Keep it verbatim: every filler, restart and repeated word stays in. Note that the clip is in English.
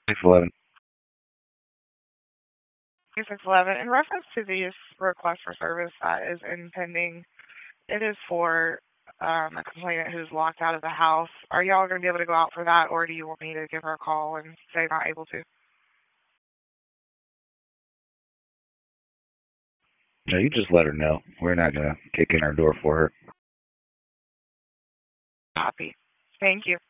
six eleven. six eleven. In reference to this request for service that is impending, it is for um, a complainant who's locked out of the house. Are y'all going to be able to go out for that, or do you want me to give her a call and say not able to? No, you just let her know. We're not going to kick in our door for her. Copy. Thank you.